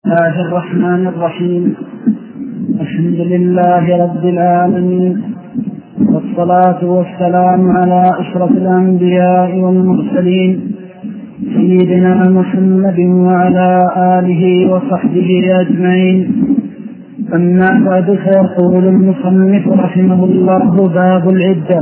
الله الرحمن الرحيم. الحمد لله رب العالمين، والصلاة والسلام على أشرف الأنبياء والمرسلين سيدنا محمد وعلى آله وصحبه أجمعين. أما بعد، فيقول المصنف رحمه الله: باب العدة.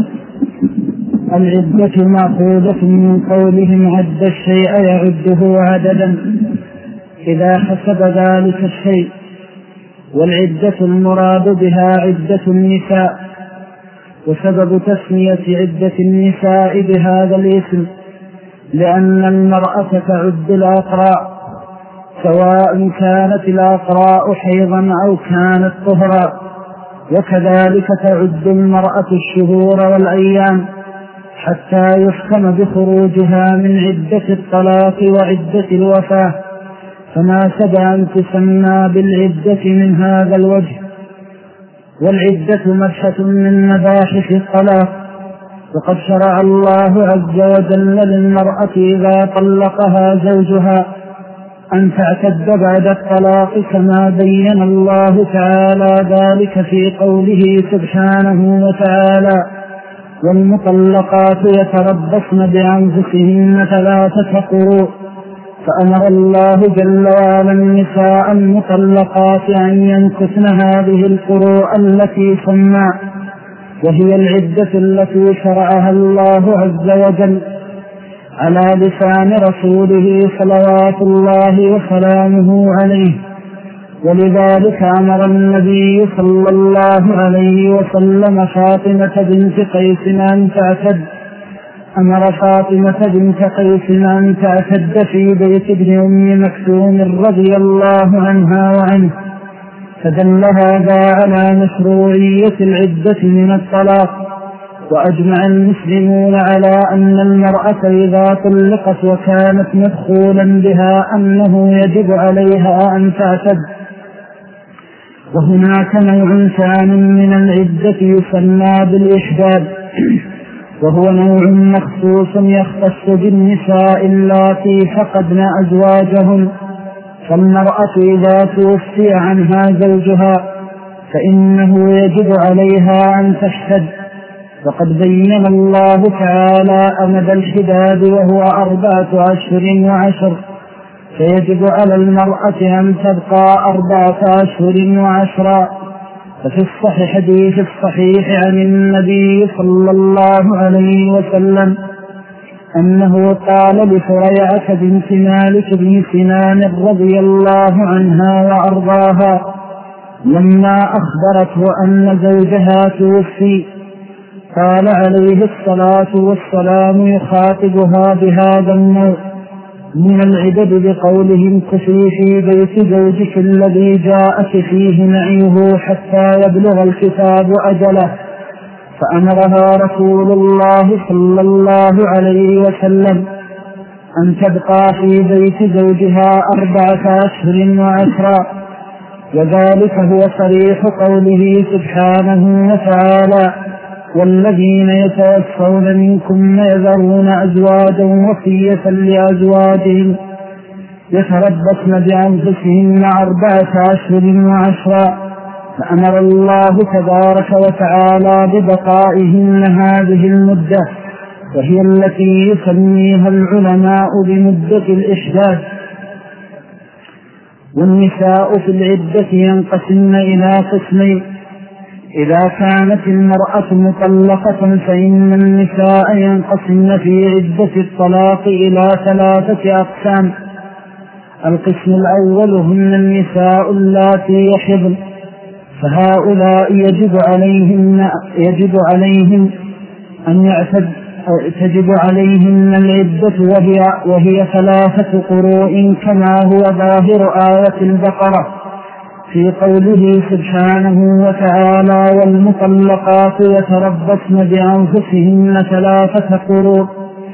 العدة مأخوذة من قولهم عد الشيء يعده عددا إذا حسب ذلك الشيء، والعدة المراد بها عدة النساء. وسبب تسمية عدة النساء بهذا الاسم لأن المرأة تعد الأقراء، سواء كانت الأقراء حيضا أو كانت طهرا، وكذلك تعد المرأة الشهور والأيام حتى يحكم بخروجها من عدة الطلاق وعدة الوفاة، فناسب أن تسمى بالعدة من هذا الوجه. والعدة مبحث من مباحث الطلاق، وقد شرع الله عز وجل للمرأة إذا طلقها زوجها أن تعتد بعد الطلاق، كما بين الله تعالى ذلك في قوله سبحانه وتعالى: والمطلقات يتربصن بأنفسهن 3 قروء. فأمر الله جل وعلا النساء المطلقات أن ينكثن هذه القروء التي سمى، وهي العدة التي شرعها الله عز وجل على لسان رسوله صلوات الله وسلامه عليه. ولذلك أمر النبي صلى الله عليه وسلم فاطمة بنت قيس أن تعتد في بيت ابن أم مكتوم رضي الله عنها وعنه، فدل هذا على مشروعية العدة من الطلاق. وأجمع المسلمون على أن المرأة إذا طلقت وكانت مدخولا بها أنه يجب عليها أن تعتد. وهناك نوع ثاني من العدة يسمى بالإحداد، وهو نوع مخصوص يختص بالنساء اللاتي فقدن أزواجهن. فالمرأة إذا توفي عنها زوجها فإنه يجب عليها أن تحتد، وقد بين الله تعالى أمد الحداد وهو 4 أشهر و10، فيجب على المرأة أن تبقى 4 أشهر و10. ففي الصحيح حديث الصحيح عن النبي صلى الله عليه وسلم أنه قال لثريعة بنت مالك بن سنان رضي الله عنها وأرضاها لما أخبرته أن زوجها توفي، قال عليه الصلاة والسلام يخاطبها بهذا النوع من العدد بقولهم: امكثي في بيت زوجك الذي جاءك فيه نعيه حتى يبلغ الكتاب أجله. فأمرها رسول الله صلى الله عليه وسلم أن تبقى في بيت زوجها 4 أشهر و10، وذلك هو صريح قوله سبحانه وتعالى: والذين يتوفون منكم يذرون أزواجا وصية لأزواجهم يتربصن بأنفسهن 4 أشهر و10. فأمر الله تبارك وتعالى ببقائهن هذه المدة، وهي التي يسميها العلماء بمدة الإحداث. والنساء في العدة ينقسمن إلى قسمين: إذا كانت المرأة مطلقة فإن النساء ينقسمن في عدة الطلاق إلى 3 أقسام. القسم الأول هن النساء اللاتي يحضن، فهؤلاء تجب عليهن العدة، وهي 3 قروء كما هو ظاهر آية البقرة في قوله سبحانه وتعالى: والمطلقات يتربصن بأنفسهن 3 قروء.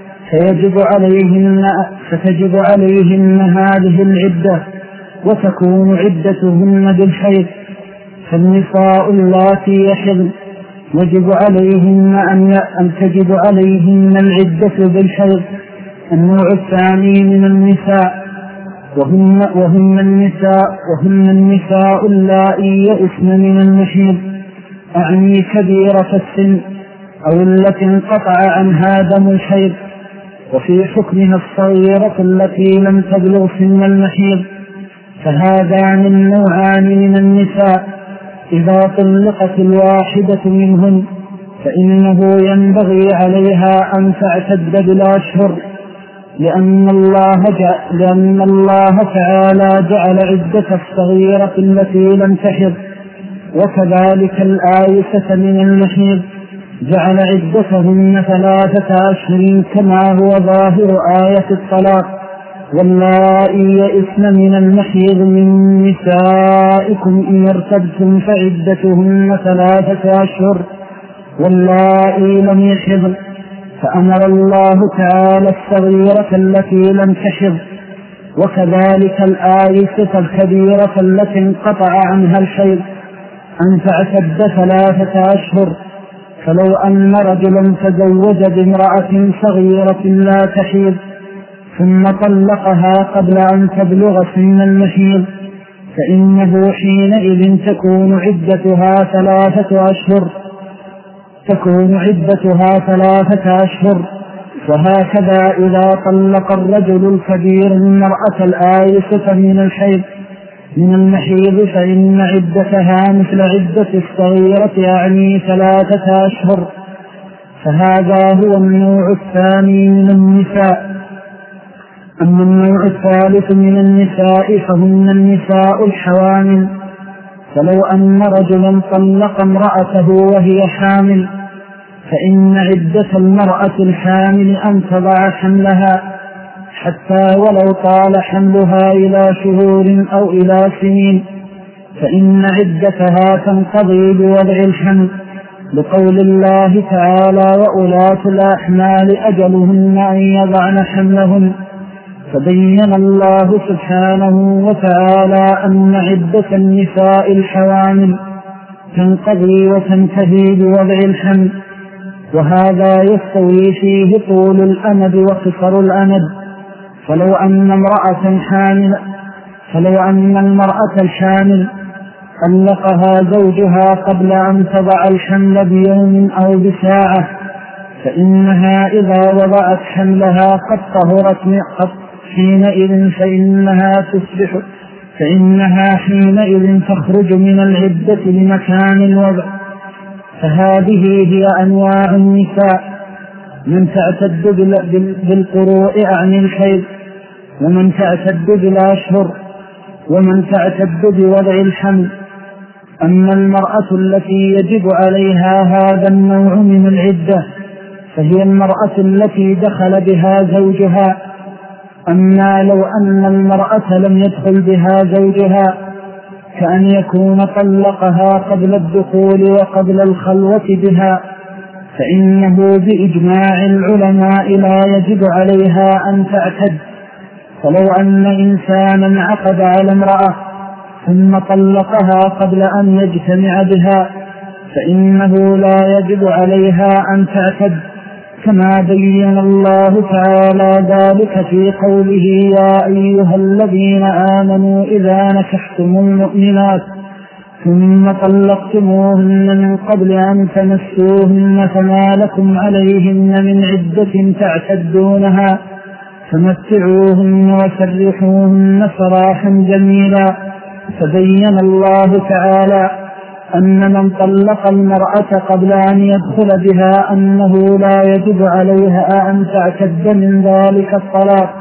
فتجب عليهن هذه العدة، وتكون عدتهن بالحيض. فالنساء اللاتي يحضن يجب عليهن أن تجب عليهن العدة بالحيض. النوع الثاني من النساء وهن النساء اللائي يئسن من المحيض، أعني كبيرة السن أو التي انقطع عنها دم الحيض، وفي حكمها الصغيرة التي لم تبلغ سن المحيض. فهذان النوعان من النساء إذا طلقت الواحدة منهن فإنه ينبغي عليها أن تعتد بالأشهر، لأن الله تعالى جعل عدة الصغيرة التي لم تحض، وكذلك الآيسة من المحيض جعل عدتهن 3 أشهر كما هو ظاهر آية الطلاق. واللائي يئسن من المحيض من نسائكم إن ارتبتم فعدتهن 3 أشهر واللائي لم يحضن. فأمر الله تعالى الصغيرة التي لم تحض وكذلك الآيسة الكبيرة التي انقطع عنها الحيض أن تعتد 3 أشهر. فلو أن رجلا تزوج بامرأة صغيرة لا تحيض ثم طلقها قبل أن تبلغ سن المحيض فإنه حينئذ تكون عدتها 3 أشهر. وهكذا إذا طلق الرجل الكبير المرأة الآيسة من المحيض فإن عدتها مثل عدة الصغيرة يعني 3 أشهر. فهذا هو النوع الثاني من النساء. أما النوع الثالث من النساء فهن النساء الحوامل. فلو أن رجلا طلق امرأته وهي حامل فإن عدة المرأة الحامل أن تضع حملها حتى ولو طال حملها إلى شهور أو إلى سنين فإن عدتها تنقضي بوضع الحمل، لقول الله تعالى وأولاة الأحمال أجلهن أن يضعن حملهن. فبين الله سبحانه وتعالى أن عدة النساء الحوامل تنقضي وتنتهي بوضع الحمل، وهذا يستوي فيه طول الأمد وقصر الأمد. فلو أن المرأة الحامل طلقها زوجها قبل أن تضع الحمل بيوم أو بساعة فإنها إذا وضعت حملها قد طهرت حينئذ فإنها حينئذ تخرج من العدة لمكان الوضع. فهذه هي أنواع النساء: من تعتد بالقروء عن الحيض، ومن تعتد بالأشهر، ومن تعتد بوضع الحمل. أما المرأة التي يجب عليها هذا النوع من العدة فهي المرأة التي دخل بها زوجها. أما لو أن المرأة لم يدخل بها زوجها كأن يكون طلقها قبل الدخول وقبل الخلوة بها فإنه بإجماع العلماء لا يجب عليها أن تعتد. فلو أن إنسانا عقد على امرأة ثم طلقها قبل أن يجتمع بها فإنه لا يجب عليها أن تعتد، كما بين الله تعالى ذلك في قوله يا أيها الذين آمنوا إذا نكحتم المؤمنات ثم طلقتموهن من قبل أن تمسوهن فما لكم عليهن من عدة تعتدونها فمتعوهن وسرحوهن سراحا جميلا. فبين الله تعالى أن من طلق المرأة قبل أن يدخل بها أنه لا يجب عليها أن تعتد من ذلك الطلاق.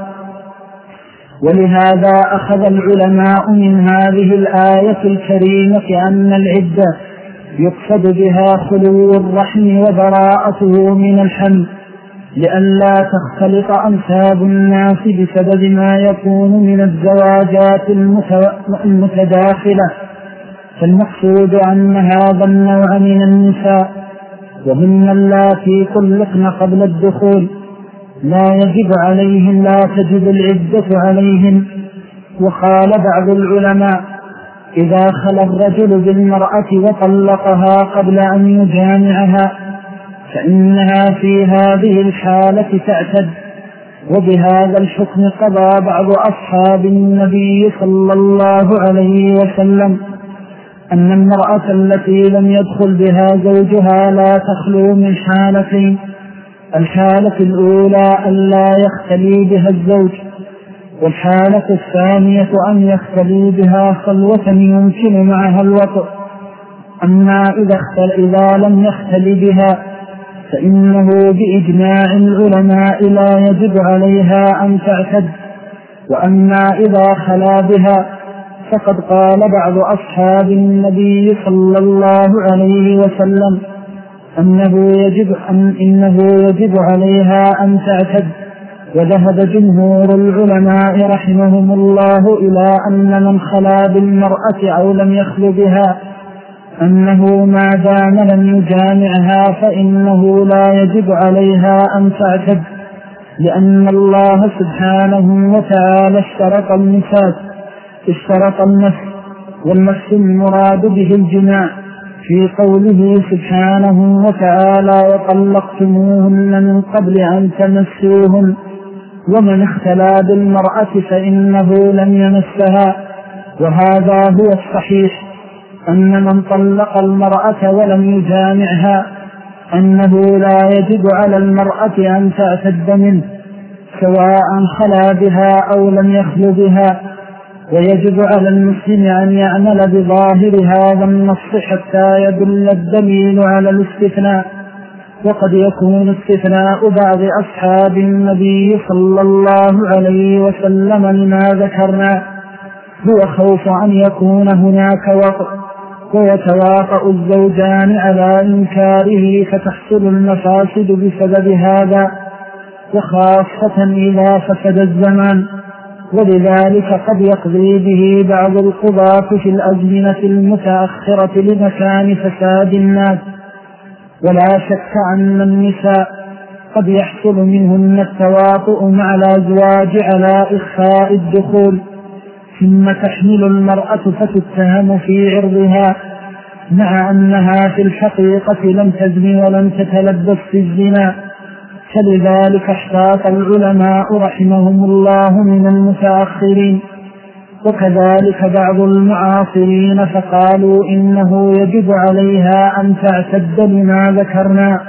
ولهذا أخذ العلماء من هذه الآية الكريمة أن العدة يقصد بها خلو الرحم وبراءته من الحمل لئلا تختلط أنساب الناس بسبب ما يكون من الزواجات المتداخلة. فالمقصود أن هذا النوع من النساء وهن اللاتي طلقن قبل الدخول لا يجب عليهن، لا تجب العدة عليهن. وقال بعض العلماء إذا خلى الرجل بالمرأة وطلقها قبل أن يجامعها فإنها في هذه الحالة تعتد، وبهذا الحكم قضى بعض أصحاب النبي صلى الله عليه وسلم أن المرأة التي لم يدخل بها زوجها لا تخلو من حالتين: الحالة الأولى أن لا يختلي بها الزوج، والحالة الثانية أن يختلي بها خلوة يمكن معها الوطء. أما إذا لم يختلي بها فإنه بإجماع العلماء لا يجب عليها أن تعتد. وأما إذا خلا بها فقد قال بعض أصحاب النبي صلى الله عليه وسلم إنه يجب عليها أن تعتد. وذهب جمهور العلماء رحمهم الله إلى أن من خلا بالمرأة أو لم يخل بها أنه ما دام لم يجامعها فإنه لا يجب عليها أن تعتد، لأن الله سبحانه وتعالى اشترط النفس، والنفس المراد به الجماع في قوله سبحانه وتعالى: وطلقتموهن من قبل أن تمسوهن، ومن اختلى بالمرأة فإنه لم يمسها. وهذا هو الصحيح، أن من طلق المرأة ولم يجامعها أنه لا يجب على المرأة أن تعتد منه سواء خلا بها أو لم يخل بها. ويجب على المسلم أن يعمل بظاهر هذا النص حتى يدل الدليل على الاستثناء. وقد يكون استثناء بعض أصحاب النبي صلى الله عليه وسلم لما ذكرنا هو خوف أن يكون هناك وطء ويتواطأ الزوجان على إنكاره فتحصل المفاسد بسبب هذا، وخاصة إذا فسد الزمان. ولذلك قد يقضي به بعض القضاة في الأزمنة المتأخرة لمكان فساد الناس. ولا شك أن النساء قد يحصل منهن التواطؤ مع الأزواج على إخفاء الدخول، ثم تحمل المرأة فتتهم في عرضها مع أنها في الحقيقة لم تزن ولم تتلبس في الزنا. فلذلك احتاط العلماء رحمهم الله من المتأخرين، وكذلك بعض المعاصرين، فقالوا إنه يجب عليها أن تعتد لما ذكرنا.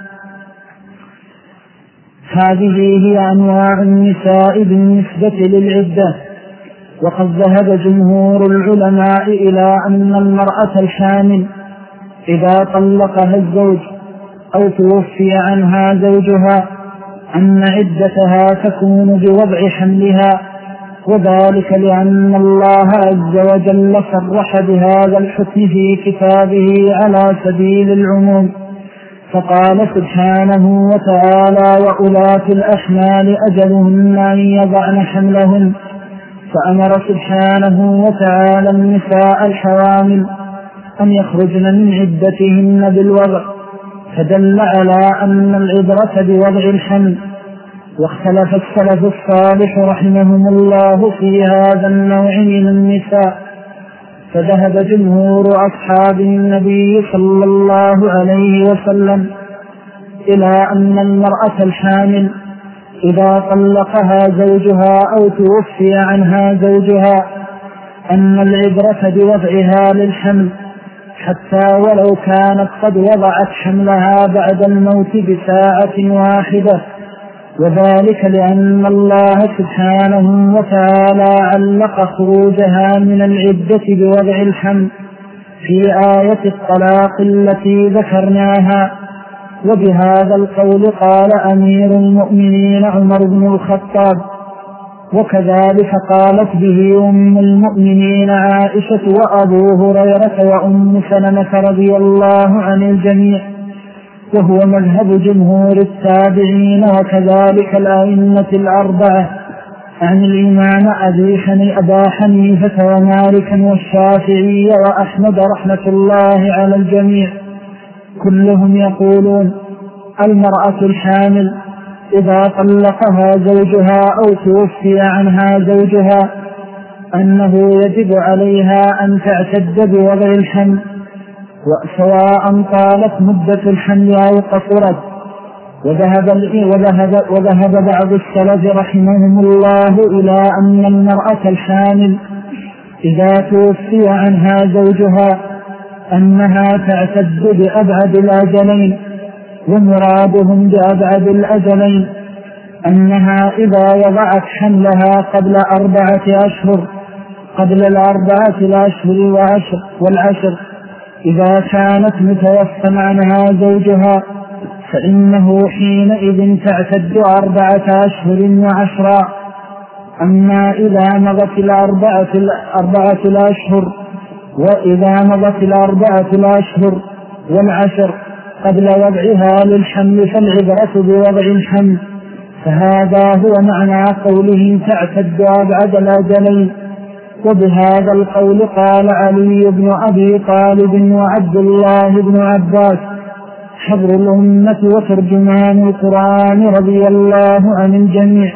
هذه هي أنواع النساء بالنسبة للعدة. وقد ذهب جمهور العلماء إلى أن المرأة الحامل إذا طلقها الزوج أو توفي عنها زوجها أن عدتها تكون بوضع حملها، وذلك لأن الله عز وجل صرح بهذا الحكم في كتابه على سبيل العموم، فقال سبحانه وتعالى: وأولات الأحمال أجلهن أن يضعن حملهن. فأمر سبحانه وتعالى النساء الحوامل أن يخرجن من عدتهن بالوضع، فدل على أن العبرة بوضع الحمل. واختلف السلف الصالح رحمهم الله في هذا النوع من النساء، فذهب جمهور أصحاب النبي صلى الله عليه وسلم إلى أن المرأة الحامل إذا طلقها زوجها أو توفي عنها زوجها أن العبرة بوضعها للحمل، حتى ولو كانت قد وضعت حملها بعد الموت بساعة واحدة، وذلك لأن الله سبحانه وتعالى علق خروجها من العدة بوضع الحمل في آية الطلاق التي ذكرناها. وبهذا القول قال أمير المؤمنين عمر بن الخطاب، وكذلك قالت به أم المؤمنين عائشة وأبو هريرة وأم سلمة رضي الله عن الجميع، وهو مذهب جمهور التابعين وكذلك الأئمة الأربعة عن الإمام أبا حنيفة ومالك والشافعي وأحمد رحمة الله على الجميع. كلهم يقولون المرأة الحامل إذا طلقها زوجها أو توفي عنها زوجها أنه يجب عليها أن تعتد بوضع الحمل، وسواء طالت مدة الحمل أو قصرت. وذهب بعض السلف رحمهم الله إلى أن المرأة الحامل إذا توفي عنها زوجها أنها تعتد بأبعد الأجلين، ومرادهم بأبعد الأجلين أنها إذا وضعت حملها قبل 4 أشهر، قبل 4 الأشهر والعشر، إذا كانت متوفى عنها زوجها فإنه حينئذ تعتد 4 أشهر و10. أما إذا مضت 4 الأشهر وإذا مضت 4 الأشهر والعشر قبل وضعها للحمل فالعبرة بوضع الحمل، فهذا هو معنى قولهم تعتد أبعد الأجلين. وبهذا القول قال علي بن أبي طالب وعبد الله بن عباس حبر الأمة وترجمان القرآن رضي الله عن الجميع.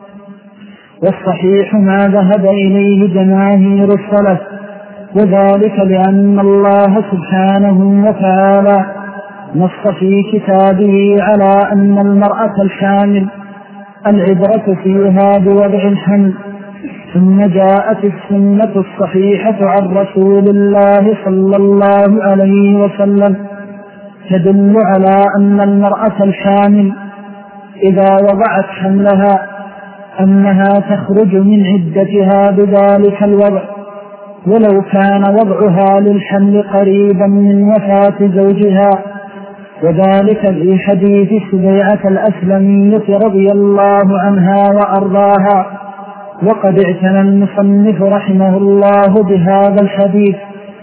والصحيح ما ذهب إليه جماهير السلف، وذلك لأن الله سبحانه وتعالى نص في كتابه على أن المرأة الحامل العبرة فيها بوضع الحمل، ثم جاءت السنة الصحيحة عن رسول الله صلى الله عليه وسلم تدل على أن المرأة الحامل إذا وضعت حملها أنها تخرج من عدتها بذلك الوضع، ولو كان وضعها للحمل قريبا من وفاة زوجها، وذلك في حديث سبيعة الأسلمية رضي الله عنها وأرضاها. وقد اعتنى المصنف رحمه الله بهذا الحديث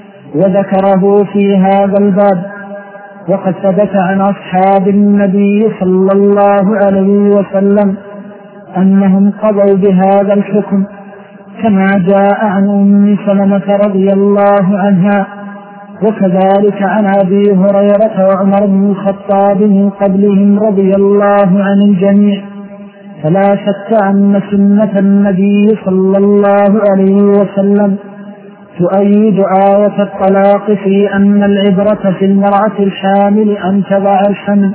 وذكره في هذا الباب. وقد ثبت عن أصحاب النبي صلى الله عليه وسلم أنهم قضوا بهذا الحكم، كما جاء عن أم سلمة رضي الله عنها، وكذلك عن أبي هريرة وعمر بن الخطاب من قبلهم رضي الله عن الجميع. فلا شك أن سنة النبي صلى الله عليه وسلم تؤيد آية الطلاق في أن العبرة في المرأة الحامل أن تضع الحمل.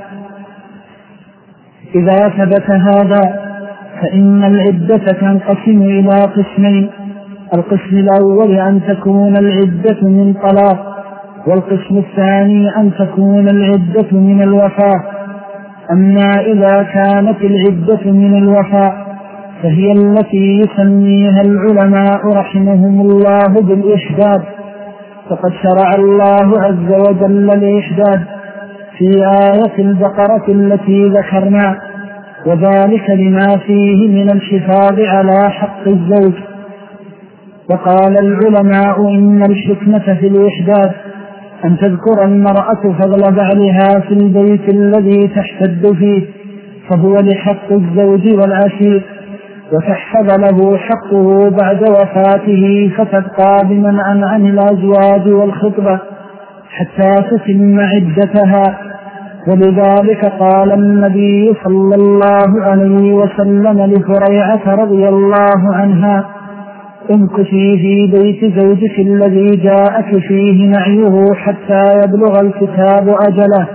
إذا ثبت هذا فإن العدة تنقسم إلى قسمين: القسم الأول أن تكون العدة من طلاق، والقسم الثاني أن تكون العدة من الوفاة. أما إذا كانت العدة من الوفاة فهي التي يسميها العلماء رحمهم الله بالإحداد، فقد شرع الله عز وجل الإحداد في آية البقرة التي ذكرنا، وذلك لما فيه من الحفاظ على حق الزوج. وقال العلماء إن الحكمة في الإحداد أن تذكر المرأة فضل بعلها في البيت الذي تحتد فيه، فهو لحق الزوج والعشير، وتحفظ له حقه بعد وفاته فتبقى بمنع عن الأزواج والخطبة حتى تتم عدتها. ولذلك قال النبي صلى الله عليه وسلم لفريعة رضي الله عنها: امكثي في بيت زوجك الذي جاءك فيه نعيه حتى يبلغ الكتاب أجله.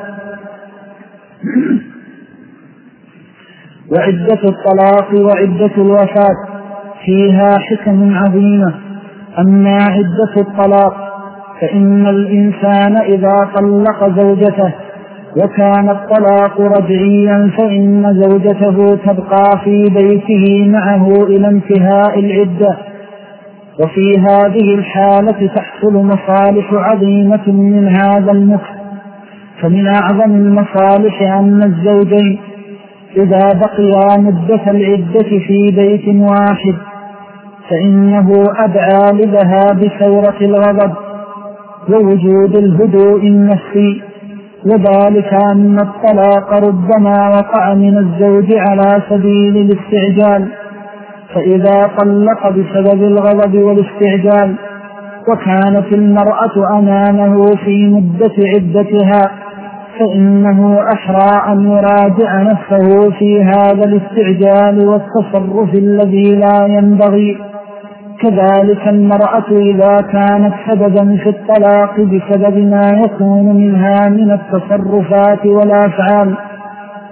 وعدة الطلاق وعدة الوفاة فيها حكم عظيمة. أما عدة الطلاق فإن الإنسان إذا طلق زوجته وكان الطلاق رجعيا فإن زوجته تبقى في بيته معه إلى انتهاء العدة. وفي هذه الحالة تحصل مصالح عظيمة من هذا المكث. فمن أعظم المصالح أن الزوجين إذا بقيا مدة العدة في بيت واحد فإنه أدعى لذهاب ثورة الغضب ووجود الهدوء النفسي، وذلك أن الطلاق ربما وقع من الزوج على سبيل الاستعجال، فإذا طلق بسبب الغضب والاستعجال وكانت المرأة أمامه في مدة عدتها فإنه أحرى أن يراجع نفسه في هذا الاستعجال والتصرف الذي لا ينبغي. كذلك المرأة إذا كانت سببا في الطلاق بسبب ما يكون منها من التصرفات والأفعال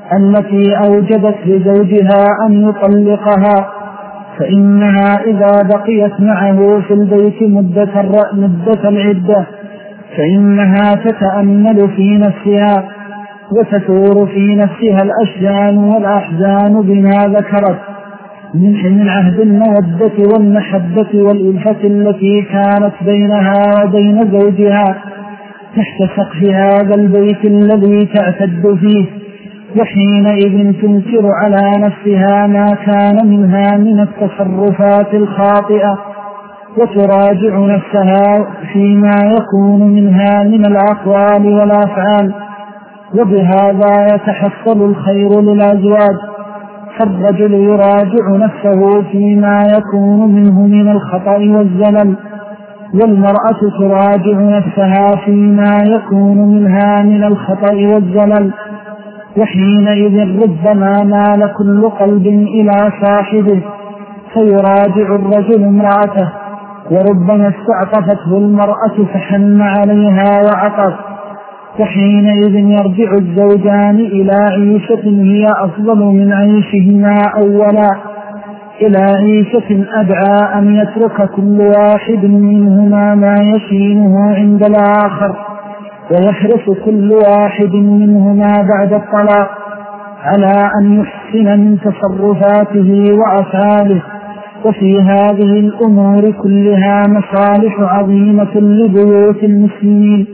التي أوجبت لزوجها أن يطلقها، فإنها إذا بقيت معه في البيت مدة العدة فإنها تتأمل في نفسها وتثور في نفسها الأشجان والأحزان بما ذكرت من عهد المودة والمحبة والإلفة التي كانت بينها وبين زوجها تحت سقف هذا البيت الذي تعتد فيه، وحينئذ تنكر على نفسها ما كان منها من التصرفات الخاطئة وتراجع نفسها فيما يكون منها من الأقوال والأفعال، وبهذا يتحصل الخير للأزواج. فالرجل يراجع نفسه فيما يكون منه من الخطأ والزلل، والمرأة تراجع نفسها فيما يكون منها من الخطأ والزلل، وحينئذ ربما مال كل قلب إلى صاحبه فيراجع الرجل امرأته، وربما استعطفته المرأة فحن عليها وعطف، وحينئذ يرجع الزوجان إلى عيشة هي أفضل من عيشهما أولا، إلى عيشة أدعى أن يترك كل واحد منهما ما يشينه عند الآخر، ويحرص كل واحد منهما بعد الطلاق على أن يحسن من تصرفاته وأفعاله. وفي هذه الأمور كلها مصالح عظيمة لبيوت المسلمين.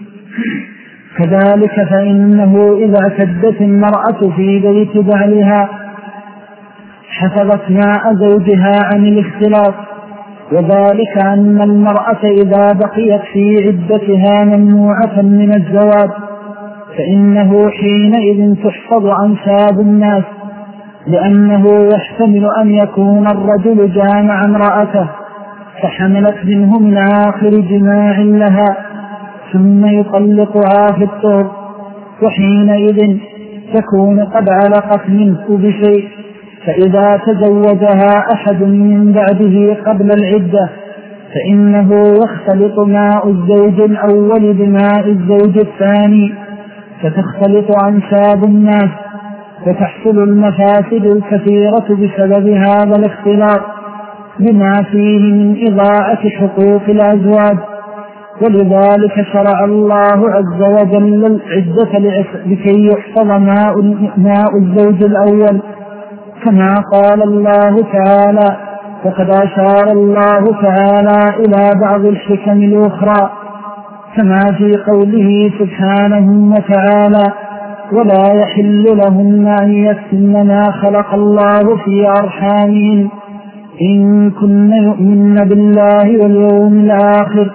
كذلك فإنه إذا اعتدت المرأة في بيت بعلها حفظت ماء زوجها عن الاختلاط، وذلك أن المرأة إذا بقيت في عدتها ممنوعة من الزواج فإنه حينئذ تحفظ أنساب الناس، لأنه يحتمل أن يكون الرجل جامع امرأته فحملت منه من آخر جماع لها ثم يطلقها في الطهر، وحينئذ تكون قد علقت منه بشيء، فإذا تزوجها أحد من بعده قبل العدة فإنه يختلط ماء الزوج الأول بماء الزوج الثاني فتختلط أنساب الناس، وتحصل المفاسد الكثيرة بسبب هذا الاختلاط بما فيه من إضاعة حقوق الأزواج. ولذلك شرع الله عز وجل العدة لكي يحفظ ماء الزوج الأول، كما قال الله تعالى: وقد أشار الله تعالى إلى بعض الحكم الأخرى كما في قوله سبحانه وتعالى: ولا يحل لهن أن يكتمن ما خلق الله في أرحامهن إن كن يؤمن بالله واليوم الآخر.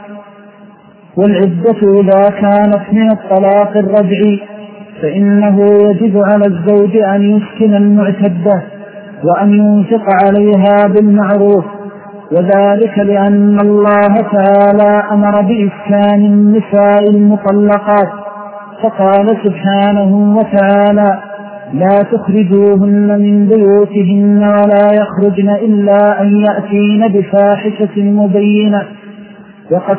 والعدة إذا كانت من الطلاق الرجعي فإنه يجب على الزوج أن يسكن المعتدة وأن ينفق عليها بالمعروف، وذلك لأن الله تعالى أمر بإسكان النساء المطلقات، فقال سبحانه وتعالى: لا تخرجوهن من بيوتهن ولا يخرجن إلا أن يأتين بفاحشة مبينة. وقد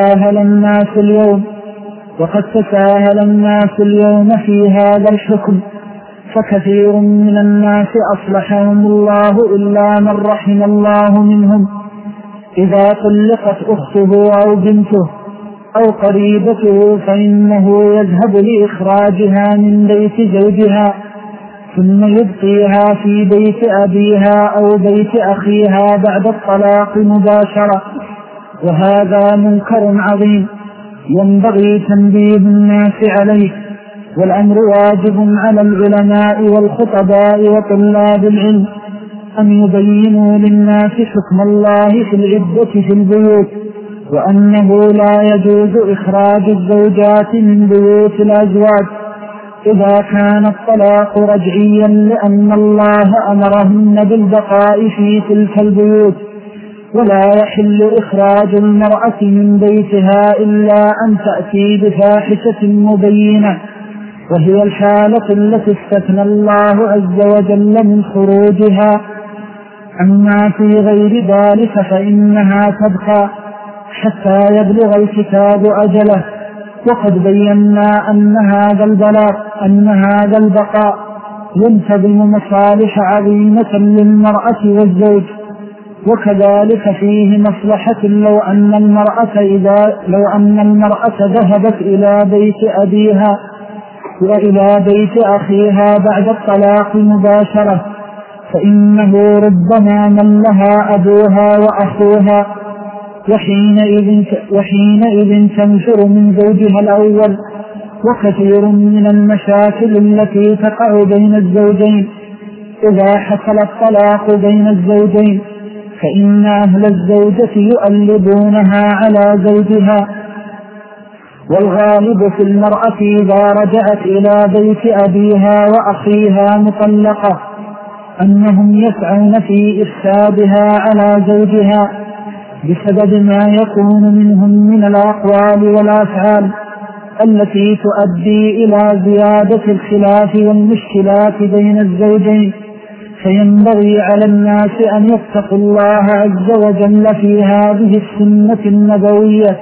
تساهل الناس اليوم في هذا الحكم، فكثير من الناس أصلحهم الله إلا من رحم الله منهم إذا طلقت أخته أو بنته أو قريبته فإنه يذهب لإخراجها من بيت زوجها ثم يبقيها في بيت أبيها أو بيت أخيها بعد الطلاق مباشرة، وهذا منكر عظيم ينبغي تنبيه الناس عليه. والأمر واجب على العلماء والخطباء وطلاب العلم أن يبينوا للناس حكم الله في العدة في البيوت، وأنه لا يجوز إخراج الزوجات من بيوت الأزواج إذا كان الطلاق رجعيا، لأن الله أمرهن بالبقاء في تلك البيوت، ولا يحل إخراج المرأة من بيتها إلا أن تأتي بفاحشة مبينة، وهي الحالة التي استثنى الله عز وجل من خروجها. أما في غير ذلك فإنها تبقى حتى يبلغ الكتاب أجله. وقد بينا أن هذا البلاغ أن هذا البقاء ينتظم مصالح عظيمة للمرأة والزوج، وكذلك فيه مصلحة لو أن المرأة ذهبت إلى بيت أبيها وإلى بيت أخيها بعد الطلاق مباشرة، فإنه ربما من لها أبوها وأخوها، وحينئذ تنفر من زوجها الأول. وكثير من المشاكل التي تقع بين الزوجين إذا حصل الطلاق بين الزوجين فإن أهل الزوجة يؤلبونها على زوجها. والغالب في المرأة إذا رجعت إلى بيت أبيها وأخيها مطلقة أنهم يسعون في إفسادها على زوجها بسبب ما يكون منهم من الأقوال والأفعال التي تؤدي إلى زيادة الخلاف والمشكلات بين الزوجين. فينبغي على الناس أن يتقوا الله عز وجل في هذه السنة النبوية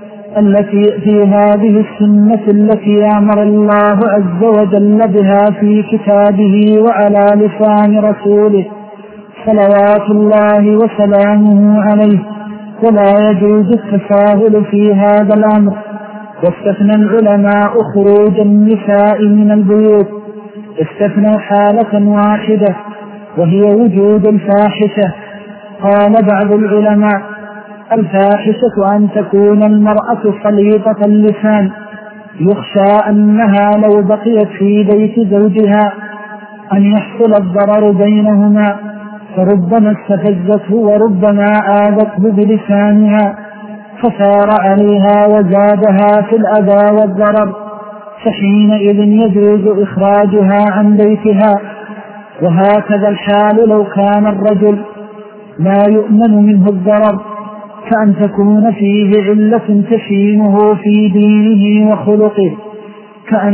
التي أمر الله عز وجل بها في كتابه وعلى لسان رسوله صلوات الله وسلامه عليه، ولا يجوز التساهل في هذا الأمر. واستثنى العلماء خروج النساء من البيوت، استثنوا حالة واحدة وهي وجود الفاحشة. قال بعض العلماء: الفاحشة أن تكون المرأة صليطة اللسان يخشى أنها لو بقيت في بيت زوجها أن يحصل الضرر بينهما، فربما استفزته وربما آذته بلسانها فصار عليها وزادها في الأذى والضرر، فحينئذ يجوز إخراجها عن بيتها. وهكذا الحال لو كان الرجل لا يؤمن منه الضرر، كأن تكون فيه علة تشينه في دينه وخلقه، كأن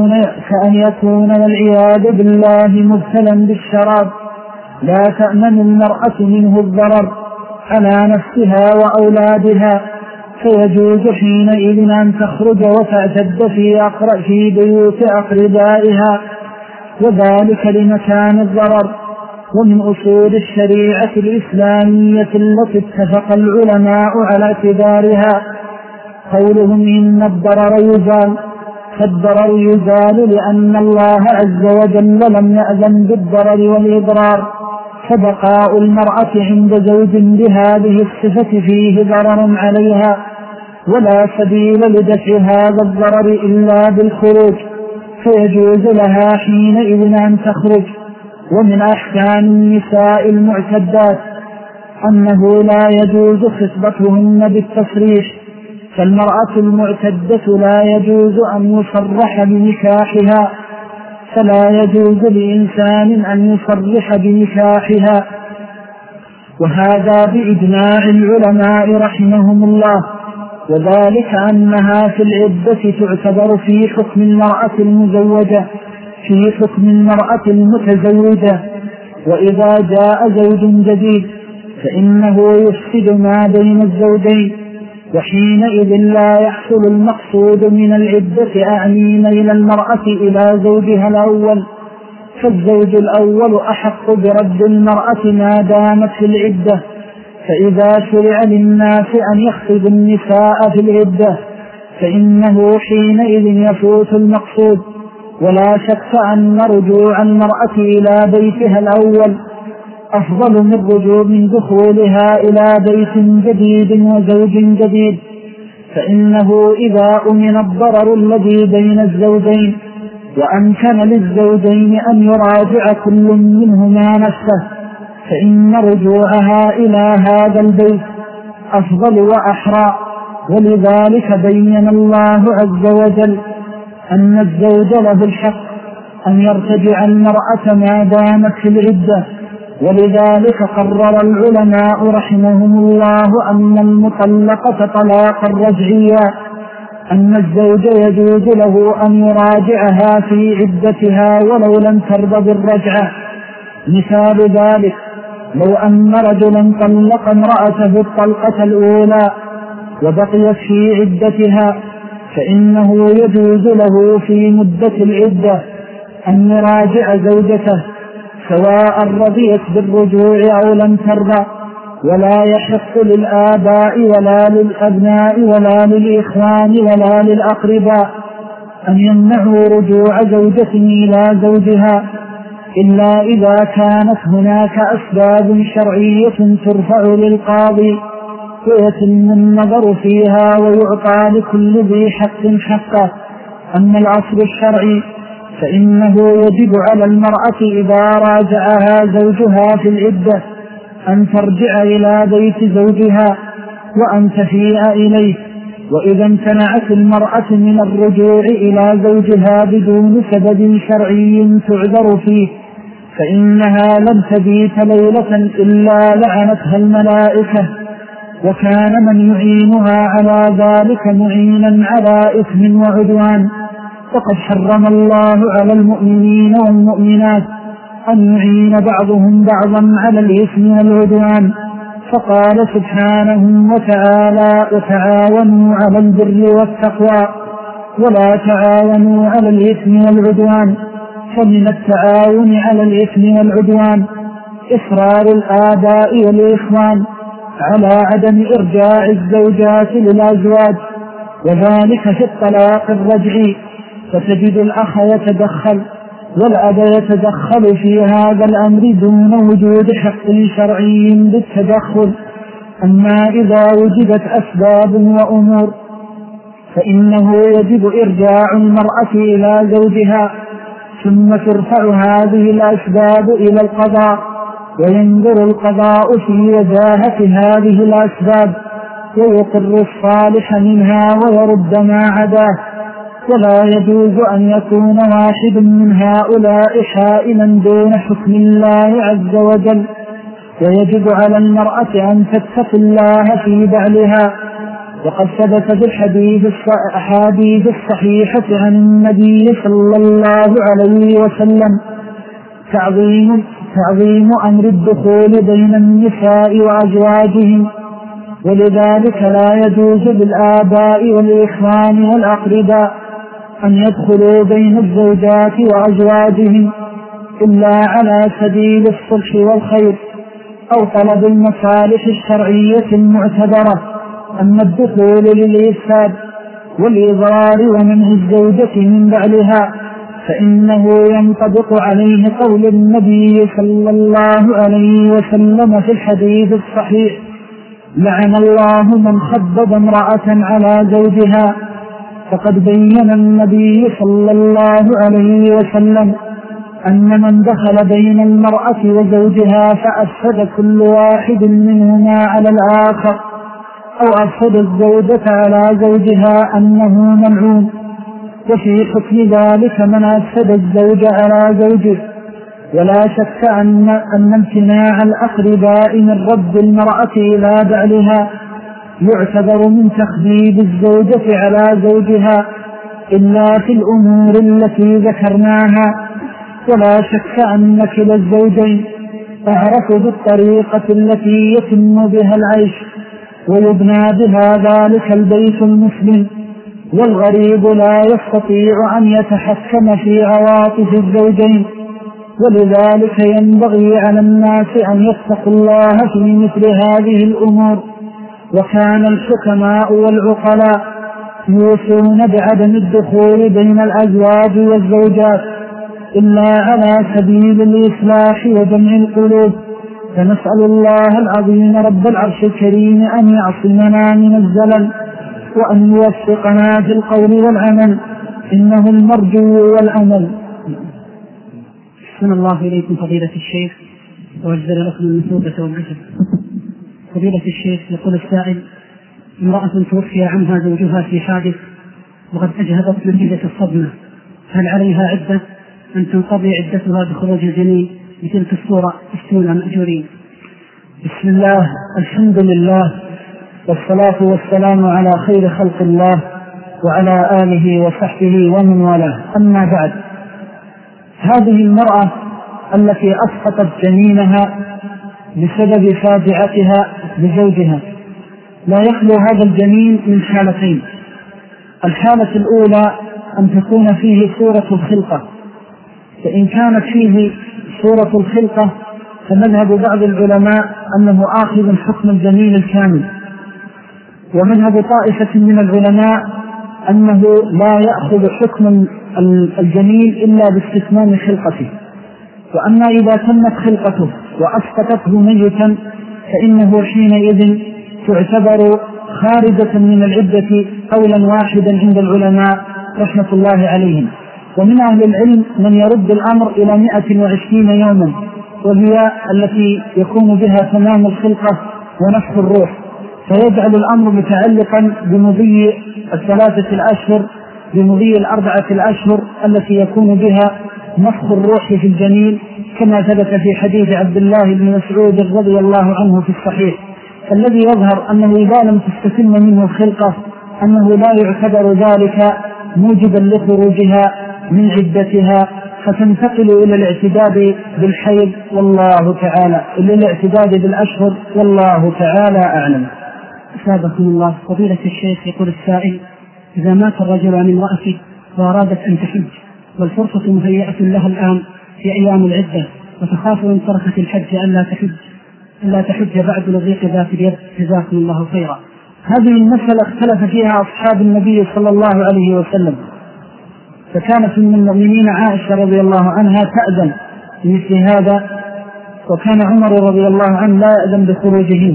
يكون والعياذ بالله مبتلا بالشراب، لا تأمن المرأة منه الضرر على نفسها وأولادها، فيجوز حينئذ أن تخرج وتعتد في بيوت أقربائها، وذلك لمكان الضرر. ومن أصول الشريعة الإسلامية التي اتفق العلماء على اعتبارها قولهم: إن الضرر يزال. فالضرر يزال لأن الله عز وجل لم يأذن بالضرر والإضرار، فبقاء المرأة عند زوج بهذه الصفة فيه ضرر عليها، ولا سبيل لدفع هذا الضرر إلا بالخروج، فيجوز لها حينئذ أن تخرج. ومن أحكام النساء المعتدات أنه لا يجوز خطبتهن بالتصريح، فالمرأة المعتدة لا يجوز أن يصرح بنكاحها، فلا يجوز لإنسان أن يصرح بنكاحها، وهذا بإجماع العلماء رحمهم الله. وذلك أنها في العدة تعتبر في حكم المرأة المزوجة في حكم المرأة المتزوجة، وإذا جاء زوج جديد فإنه يفسد ما بين الزوجين، وحينئذ لا يحصل المقصود من العدة أعني ميل المرأة إلى زوجها الأول، فالزوج الأول أحق برد المرأة ما دامت في العدة. فإذا شرع للناس أن يخطب النساء في العدة فإنه حينئذ يفوت المقصود. ولا شك أن رجوع المرأة إلى بيتها الأول أفضل من دخولها إلى بيت جديد وزوج جديد، فإنه إذا أمن الضرر الذي بين الزوجين وأمكن للزوجين أن يراجع كل منهما نفسه فإن رجوعها إلى هذا البيت أفضل وأحرى. ولذلك بين الله عز وجل أن الزوج له الحق أن يرتجع المرأة ما دامت في العدة، ولذلك قرر العلماء رحمهم الله أن المطلقة طلاقا رجعيا، أن الزوج يجوز له أن يراجعها في عدتها ولو لم ترضى بالرجعة. مثال ذلك: لو أن رجلا طلق امرأته الطلقة الأولى وبقيت في عدتها فإنه يجوز له في مدة العدة أن يراجع زوجته سواء رضيت بالرجوع أو لم ترضى، ولا يحق للآباء ولا للأبناء ولا للإخوان ولا للأقرباء أن يمنعوا رجوع زوجة إلى زوجها إلا إذا كانت هناك أسباب شرعية ترفع للقاضي ويتم النظر فيها ويعطى لكل ذي حق حقه. أما الأصل الشرعي فإنه يجب على المرأة إذا راجعها زوجها في العدة أن ترجع إلى بيت زوجها وأن تفيء إليه، وإذا امتنعت المرأة من الرجوع إلى زوجها بدون سبب شرعي تعذر فيه فإنها لم تبيت ليلة إلا لعنتها الملائكة، وكان من يعينها على ذلك معينا على إثم وعدوان. فقد حرم الله على المؤمنين والمؤمنات أن يعين بعضهم بعضا على الإثم والعدوان، فقال سبحانه وتعالى: وتعاونوا على البر والتقوى ولا تعاونوا على الإثم والعدوان. فمن التعاون على الإثم والعدوان إصرار الآباء والإخوان على عدم إرجاع الزوجات للأزواج، وذلك في الطلاق الرجعي، فتجد الأخ يتدخل والأب يتدخل في هذا الأمر دون وجود حق شرعي بالتدخل. أما إذا وجدت أسباب وأمور فإنه يجب إرجاع المرأة إلى زوجها، ثم ترفع هذه الأسباب إلى القضاء، وينظر القضاء في وجاهة هذه الأسباب ويقر الصالح منها ويرد ما عداه. ولا يجوز أن يكون واحد من هؤلاء حائلا دون حكم الله عز وجل، ويجب على المرأة أن تتقي الله في بعلها. وقد ثبت بالأحاديث الصحيحة عن النبي صلى الله عليه وسلم تعظيم أمر الدخول بين النساء وأزواجهم، ولذلك لا يجوز للآباء والإخوان والأقرباء أن يدخلوا بين الزوجات وأزواجهم إلا على سبيل الصلح والخير أو طلب المصالح الشرعية المعتبرة. أما الدخول للإفساد والإضرار ومنع الزوجة من بعلها فإنه ينطبق عليه قول النبي صلى الله عليه وسلم في الحديث الصحيح: لعن الله من خبب امرأة على زوجها. فقد بين النبي صلى الله عليه وسلم أن من دخل بين المرأة وزوجها فأفسد كل واحد منهما على الآخر، أو أفسد الزوجة على زوجها أنه ملعون. وفي حكم ذلك من أفسد الزوج على زوجه. ولا شك أن امتناع الأقرباء من رد المرأة إلى بعلها يعتبر من تخديد الزوجة على زوجها إلا في الأمور التي ذكرناها. ولا شك أن كلا الزوجين أعرف بالطريقة التي يتم بها العيش ويبنى بها ذلك البيت المسلم، والغريب لا يستطيع أن يتحكم في عواطف الزوجين. ولذلك ينبغي على الناس أن يتقوا الله في مثل هذه الأمور. وكان الحكماء والعقلاء يوصون بعدم الدخول بين الأزواج والزوجات إلا على سبيل الإصلاح وجمع القلوب. فنسأل الله العظيم رب العرش الكريم أن يعصمنا من الزلل وأن يوفقنا في القول والعمل، إنه المرجو والأمل. أحسن الله إليكم فضيلة الشيخ وأجزل لكم المثوبة والعجب. فضيلة الشيخ، يقول السائل: امرأة توفي عنها زوجها في حادث وقد أجهضت نتيجة الصدمة، هل عليها عدة أن تنقضي عدتها بخروج الجنين بتلك الصورة يفتون مأجورين؟ بسم الله، الحمد لله، والصلاة والسلام على خير خلق الله وعلى آله وصحبه ومن والاه. أما بعد، هذه المرأة التي أسقطت جنينها بسبب فاجعتها لزوجها لا يخلو هذا الجنين من حالتين: الحالة الأولى أن تكون فيه صورة الخلقة، فإن كانت فيه صورة الخلقة فمذهب بعض العلماء أنه آخذ حكم الجنين الكامل، ومذهب طائفة من العلماء أنه لا يأخذ حكم الجنين إلا باستتمام خلقته. وأما إذا تمت خلقته وأسقطته ميتا فإنه حينئذ تعتبر خارجة من العدة قولا واحدا عند العلماء رحمة الله عليهم. ومن أهل العلم من يرد الأمر إلى 120 يوما، وهي التي يكون بها تمام الخلقة ونفخ الروح، فيجعل الأمر متعلقا بمضي 3 الأشهر، بمضي 4 الأشهر التي يكون بها نفخ الروح في الجنين، كما ثبت في حديث عبد الله بن مسعود رضي الله عنه في الصحيح. فالذي يظهر أنه إذا لم تستتم منه الخلقة أنه لا يعتبر ذلك موجبا لخروجها من عدتها، فتنتقل إلى الاعتداد بالحيض والله تعالى، إلى الاعتداد بالأشهر والله تعالى أعلم. أثابكم الله. فضيلة الشيخ يقول السائل: إذا مات الرجل عن امرأته وأرادت أن تحج والفرصة مهيئة لها الآن في أيام العدة، وتخاف إن تركت الحج ألا تحج بعد لضيق ذات اليد، جزاكم الله خيرا. هذه المسألة اختلف فيها أصحاب النبي صلى الله عليه وسلم، فكانت من المؤمنين عائشة رضي الله عنها تأذن بمثل هذا، وكان عمر رضي الله عنه لا يأذن بخروجهن.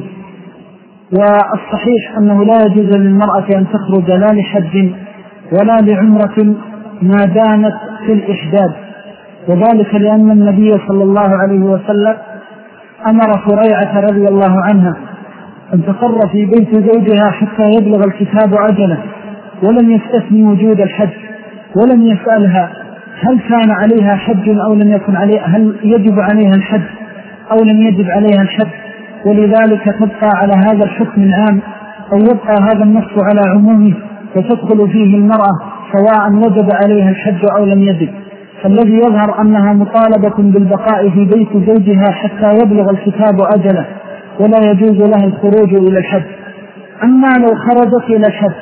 والصحيح أنه لا يجوز للمرأة أن تخرج لا لحج ولا لعمرة ما دامت في الإحداد، وذلك لأن النبي صلى الله عليه وسلم أمر فريعة رضي الله عنها أن تقر في بيت زوجها حتى يبلغ الكتاب أجله، ولم يستثني وجود الحج، ولم يسألها هل كان عليها حج أو لم يكن عليها، هل يجب عليها الحج أو لم يجب عليها الحج، ولذلك تبقى على هذا الحكم العام، أو يبقى هذا النص على عمومه وتدخل فيه المرأة سواء وجب عليها الحج أو لم يجب. فالذي يظهر أنها مطالبة بالبقاء في بيت زوجها حتى يبلغ الكتاب أجله، ولا يجوز لها الخروج إلى الحج. أما لو خرجت إلى الحج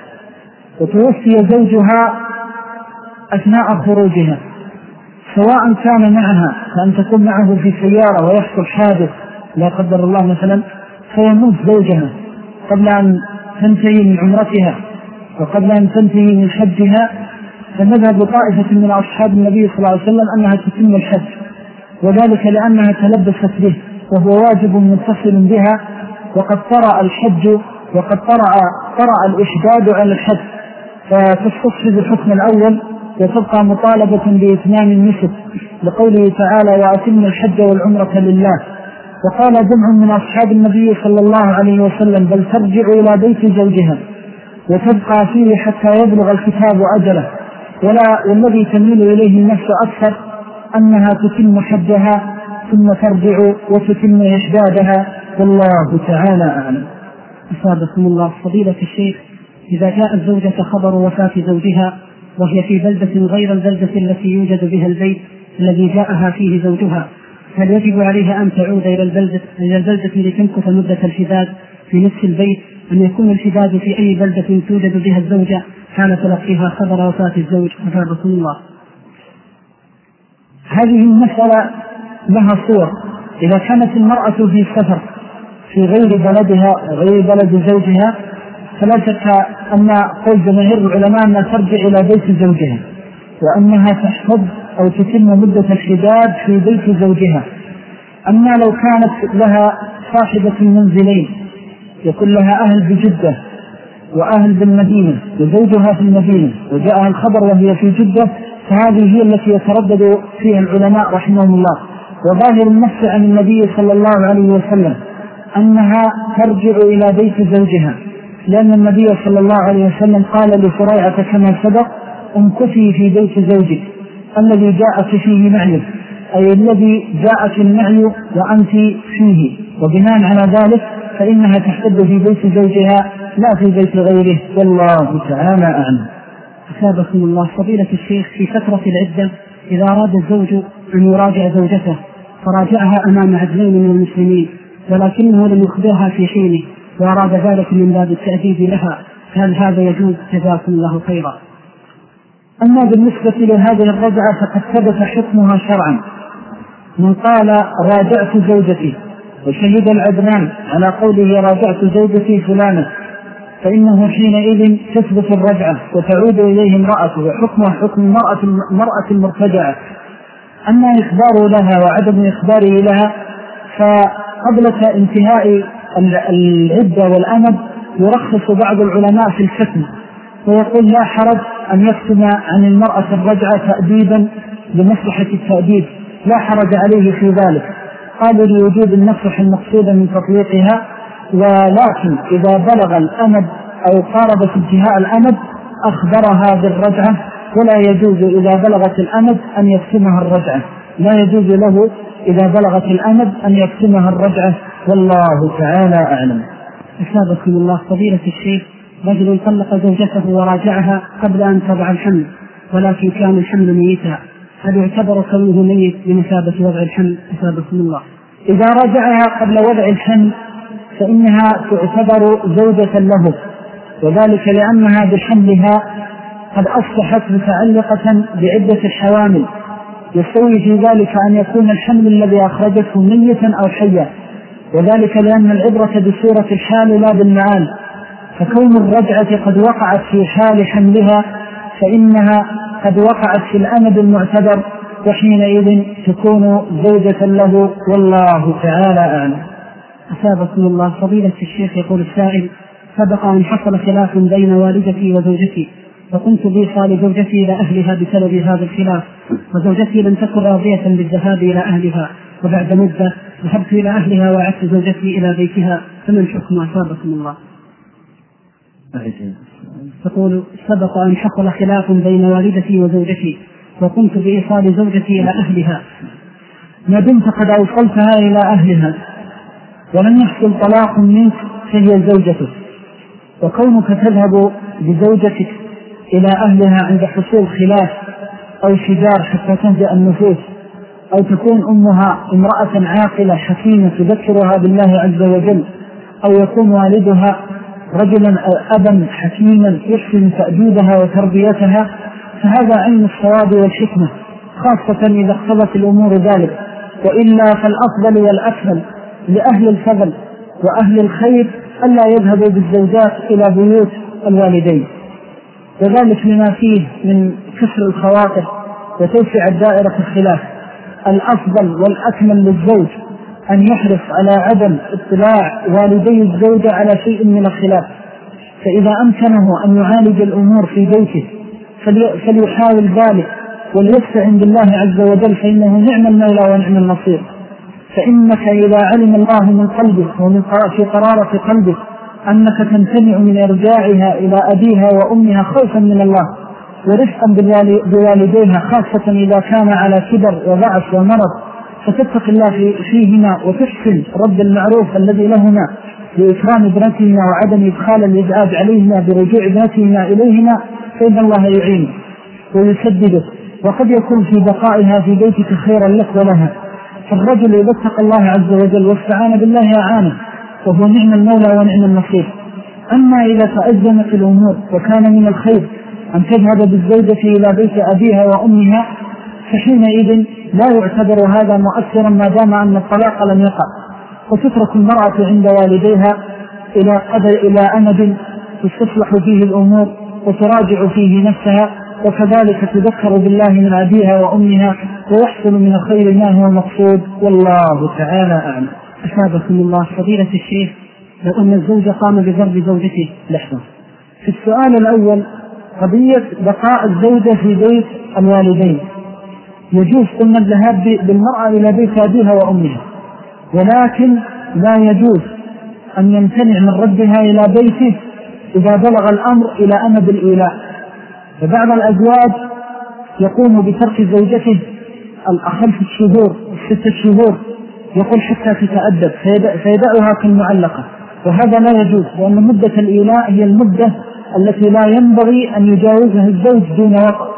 وتوفي زوجها أثناء خروجها، سواء كان معها كأن تكون معه في سيارة ويحصل حادث لا قدر الله مثلا فيموت زوجها قبل أن تنتهي من عمرتها وقبل أن تنتهي من حجها، فمذهب طائفة من أصحاب النبي صلى الله عليه وسلم أنها تتم الحج، وذلك لأنها تلبست به وهو واجب متصل بها، وقد طرأ الحج وقد طرأ الإحداد على الحج، فتصفي الحكم الأول وتبقى مطالبة بإتمام النسك لقوله تعالى: وأتم الحج والعمرة لله. وقال جمع من أصحاب النبي صلى الله عليه وسلم: بل ترجع إلى بيت زوجها وتبقى فيه حتى يبلغ الكتاب أجله، والذي تميل إليه النفس أكثر أنها تتم حجها ثم ترجع وتتم إحدادها، والله تعالى أعلم. أثابكم الله. فضيلة الشيخ، إذا جاء الزوجة خبر وفاة زوجها وهي في بلدة غير البلدة التي يوجد بها البيت الذي جاءها فيه زوجها، هل يجب عليها أن تعود إلى البلدة لتمكث مدة الحداد في نفس البيت، أن يكون الحداد في أي بلدة توجد بها الزوجة حال تلقيها خبر وفاة الزوج؟ أثابكم الله. هذه المسألة لها صور. إذا كانت المرأة في سفر في غير بلدها وغير بلد زوجها فلا شك أن قول جماهير العلماء أنها ترجع إلى بيت زوجها، وأنها تحفظ أو تتم مدة الحداد في بيت زوجها. أما لو كانت لها صاحبة منزلين يكون لها أهل بجدة وأهل بالمدينة وزوجها في المدينة وجاءها الخبر وهي في جدة، فهذه هي التي يتردد فيها العلماء رحمهم الله. وظاهر النص عن النبي صلى الله عليه وسلم أنها ترجع إلى بيت زوجها، لأن النبي صلى الله عليه وسلم قال لفريعة كما سبق: امكثي في بيت زوجك الذي جاءك فيه نعي، أي الذي جاءك النعي وأنت فيه، وبناء على ذلك فإنها تحتد في بيت زوجها لا في بيت غيره، والله تعالى أعلم. أثابكم الله. فضيلة الشيخ، في فترة العدة إذا أراد الزوج أن يراجع زوجته فراجعها أمام عدلين من المسلمين ولكنه لم يخبرها في حينه وأراد ذلك من باب التأديب لها، هل هذا يجوز؟ جزاكم الله خيرا. أما بالنسبة لهذه الرجعة فقد ثبت حكمها شرعا. من قال راجعت زوجتي وشهد العدنان على قوله راجعت زوجتي فلانة فإنه حينئذ تثبت الرجعة وتعود إليه امرأته وحكمها حكم المرأة المرتجعة. أما إخباره لها وعدم إخباره لها فقبل انتهاء العدة والأمد يرخص بعض العلماء في الكتم ويقول لا حرج أن يكتم عن المرأة الرجعة تأديبا لمصلحة التأديب، لا حرج عليه في ذلك. قالوا لوجود النصح المقصود من تطليقها، ولكن إذا بلغ الأمد أو قارب في انتهاء الأمد أخبرها بالرجعة، ولا يجوز إذا بلغت الأمد أن يكتمها الرجعة، لا يجوز له إذا بلغت الأمد أن يكتمها الرجعة، والله تعالى أعلم. أثابكم الله. فضيلة الشيخ، رجل طلق زوجته وراجعها قبل أن تضع الحمل ولكن كان الحمل ميتا، هل يعتبر كونه ميت بمثابة وضع الحمل؟ أثابكم الله. إذا راجعها قبل وضع الحمل فإنها تعتبر زوجة له، وذلك لأنها بحملها قد أصبحت متعلقة بعدة الحوامل، يستوي في ذلك أن يكون الحمل الذي أخرجته ميتا أو حيا، وذلك لأن العبرة بصورة الحال لا بالمعال. فكون الرجعة قد وقعت في حال حملها فإنها قد وقعت في الأمد المعتبر، وحينئذ تكون زوجة له، والله تعالى أعلم. أثابكم الله. فضيلة الشيخ، يقول السائل: سبق أن حصل خلاف بين والدتي وزوجتي، وقمت بإيصال زوجتي إلى أهلها بسبب هذا الخلاف، وزوجتي لم تكن راضية بالذهاب إلى أهلها، وبعد مدة ذهبت إلى أهلها وعدت زوجتي إلى بيتها، فما الحكم؟ أثابكم الله. تقول: سبق أن حصل خلاف بين والدتي وزوجتي، وقمت بإيصال زوجتي إلى أهلها. ما دمت قد أوصلتها إلى أهلها ولم يحصل طلاق منك فهي زوجتك، وكونك تذهب بزوجتك إلى أهلها عند حصول خلاف أو شجار حتى تهدأ النفوس، أو تكون أمها امرأة عاقلة حكيمة تذكرها بالله عز وجل، أو يكون والدها رجلا أبا حكيما يحسن تأديبها وتربيتها، فهذا علم الصواب والحكمة، خاصة إذا اقتضت الأمور ذلك. وإلا فالأفضل والأكمل لأهل الفضل وأهل الخير ألا يذهبوا بالزوجات إلى بيوت الوالدين، وذلك لما فيه من كسر الخواطر وتوسع دائرة الخلاف. الأفضل والأكمل للزوج أن يحرص على عدم اطلاع والدي الزوجة على شيء من الخلاف، فإذا أمكنه أن يعالج الأمور في بيته فليحاول ذلك وليستعن بالله عز وجل، فإنه نعم المولى ونعم النصير. فإنك إذا علم الله من قلبك ومن في قرارة قلبك أنك تمتنع من إرجاعها إلى أبيها وأمها خوفا من الله ورفقا بوالديها، خاصة إذا كان على كبر وضعف ومرض، فتتق الله فيهما وتحسن رد المعروف الذي لهما بإكرام ابنتهما وعدم إدخال الإزعاج عليهما برجوع ابنتهما إليهما، فإن الله يعين ويسدده، وقد يكون في بقائها في بيتك خيرا لك ولها. فالرجل إذا اتقى الله عز وجل واستعان بالله أعانه، وهو نعم المولى ونعم النصير. أما إذا تأزمت الأمور وكان من الخير أن تذهب بالزوجة إلى بيت أبيها وأمها، فحينئذ لا يعتبر هذا مؤثرا ما دام أن الطلاق لم يقع، وتترك المرأة عند والديها إلى أمد تستصلح فيه الأمور وتراجع فيه نفسها، وكذلك تذكر بالله من أبيها وأمها ويحصل من الخير ما هو مقصود، والله تعالى أعلم. أثابكم الله. فضيلة الشيخ، لو أن الزوج قام بضرب زوجته لحظة. في السؤال الأول قضية بقاء الزوجة في بيت الوالدين، يجوز قلنا الذهاب بالمرأة إلى بيت أبيها وأمها، ولكن لا يجوز أن يمتنع من ردها إلى بيته إذا بلغ الأمر إلى أمد الإيلاء. فبعض الأزواج يقوم بترك زوجته 5 شهور 6 شهور، يقول حتى تتأدب فيدعها كالمعلقة، وهذا لا يجوز، لأن مدة الإيلاء هي المدة التي لا ينبغي أن يجاوزها الزوج دون وقت،